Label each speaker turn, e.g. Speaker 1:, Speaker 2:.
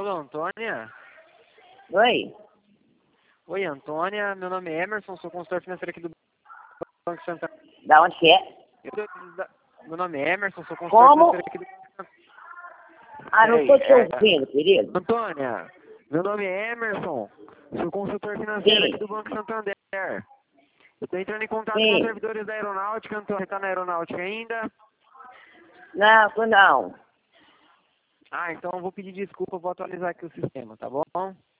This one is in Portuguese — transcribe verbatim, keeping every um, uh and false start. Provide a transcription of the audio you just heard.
Speaker 1: Alô, Antônia?
Speaker 2: Oi?
Speaker 1: Oi, Antônia. Meu nome é Emerson, sou consultor financeiro aqui do Banco Santander.
Speaker 2: Da onde que é?
Speaker 1: Eu, da, meu nome é Emerson, sou consultor
Speaker 2: Como?
Speaker 1: financeiro aqui do Banco Santander.
Speaker 2: Ah, não
Speaker 1: Ei,
Speaker 2: tô te
Speaker 1: é,
Speaker 2: ouvindo, querido.
Speaker 1: Antônia, meu nome é Emerson, sou consultor financeiro
Speaker 2: Sim.
Speaker 1: aqui do Banco Santander. Eu tô entrando em contato com os
Speaker 2: Sim.
Speaker 1: servidores da aeronáutica. Antônia, tá na aeronáutica ainda?
Speaker 2: Não, tô não.
Speaker 1: Ah, então eu vou pedir desculpa, eu vou atualizar aqui o sistema, tá bom?